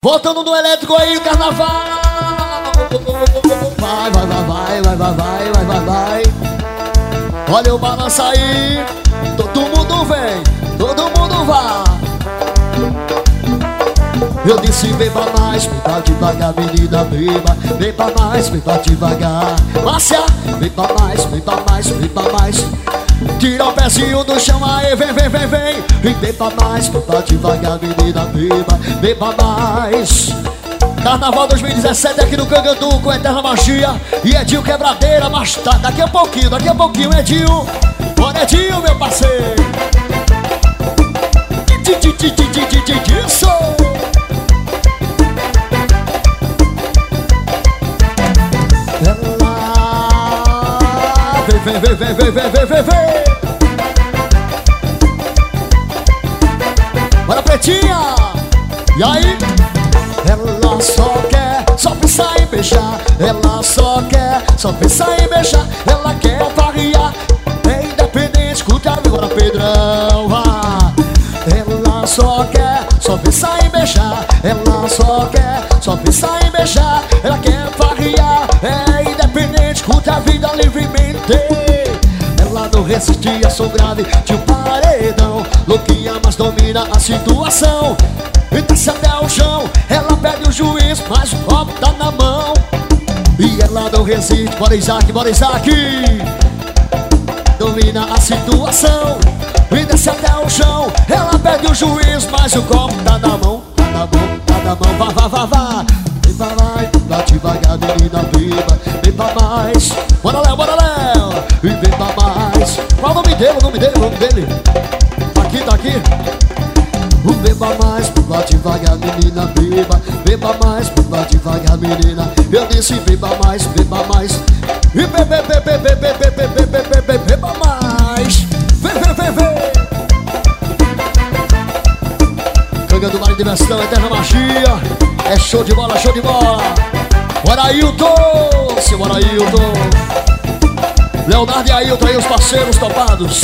Voltando no elétrico aí, carnaval. Vai, vai, vai, vai, vai, vai, vai, vai, vai, vai. Olha o balanço aí. Todo mundo vem, todo mundo vai. Eu disse beba mais, beba devagar, menina, beba. Beba mais, beba devagar. Márcia, beba mais, beba mais, beba mais. Tira o pezinho do chão aí, vem, vem, vem, vem. E beba mais, beba devagar, menina, beba. Beba mais. Carnaval 2017 aqui no Cangandu com Eterna Magia e Edinho Quebradeira, mas tá, daqui a pouquinho, Edinho. Bora, Edinho, meu parceiro. Isso. Vem, vem, vem, vem, vem, vem, vem, vem. Bora, pretinha. E aí? Ela só quer, só pensar em beijar. Ela só quer, só pensar em beijar. Ela quer variar, é independente, curte agora, Pedrão, vá. Ela só quer, só pensar em beijar. Ela só quer, só pensar em beijar. Ela quer variar, é independente, curte a vida livremente. Ela não resistia, sou grave, tinha um paredão. Louquinha, mas domina a situação. E desce até o chão, ela pede o juiz, mas o copo tá na mão. E ela não resiste, bora Isaac, bora Isaac. Domina a situação. E desce até o chão, ela pede o juiz, mas o copo tá na mão. Tá na mão, tá na mão, vá, vá, vá, vá. Beba mais, vá devagar, menina, beba. Beba mais, bora Léo, bora Léo. E beba mais. Qual o nome dele, o nome dele, o nome dele? Tá aqui, tá aqui. Beba mais, beba devagar, menina, beba. Beba mais, beba devagar, menina. Eu disse beba mais, beba mais. E bebe, bebe, bebe, bebe, bebe, bebe, beba mais. Vem, vem, vem, vem. Canga do Mar de Diversão, Eterna Magia. É show de bola, show de bola. Bora Ailton, seu bora Ailton. Leonardo e Ailton aí, os parceiros topados.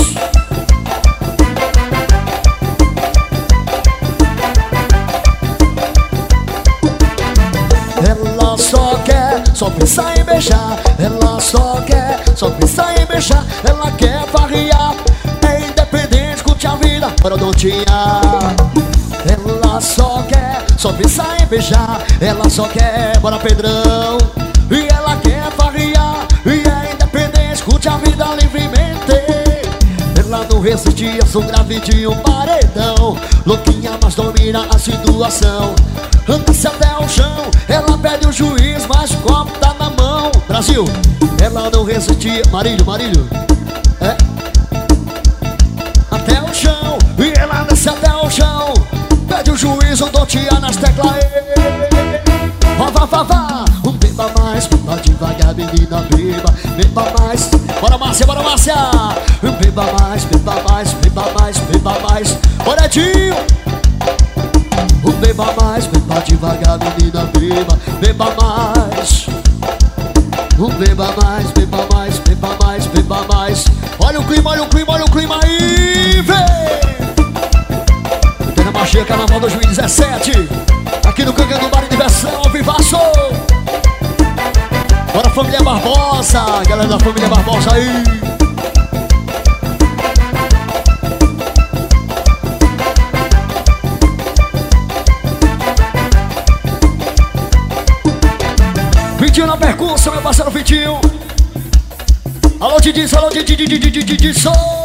Ela só quer, só pensar em beijar. Ela só quer, só pensar em beijar. Ela quer variar, é independente, curte a vida, bora Dontinha. Ela só quer, só pensar em beijar. Ela só quer, bora Pedrão. E ela quer variar, e é independente, curte a vida livremente. Ela não resistia, sou gravidinho, paredão. Louquinha, mas domina a situação. Anda-se até o chão, ela pede o juiz, mas o copo tá na mão. Brasil, ela não resistia. Marílio, Marílio, é. Até o chão, e ela desce até o chão. Pede o juiz, eu dou tia nas teclas. Vá, vá, vá, vá. Beba mais, beba devagar, menina, beba. Beba mais, bora Márcia, bora Márcia. Beba mais, beba mais, beba mais, beba mais. Bora Edinho. Beba mais, beba devagar, menina, beba. Beba mais. Beba mais, beba mais, beba mais, beba mais. Olha o clima, olha o clima, olha o clima aí, vem. Eterna Magia, Carnaval 2017. Aqui no Cangandu Bar e Diversão, ao vivaço. Bora família Barbosa, galera da família Barbosa aí. Vitinho na percussão, meu parceiro Vitinho. Alô, Didi, alô, Didi, Didi, Didi, Didi,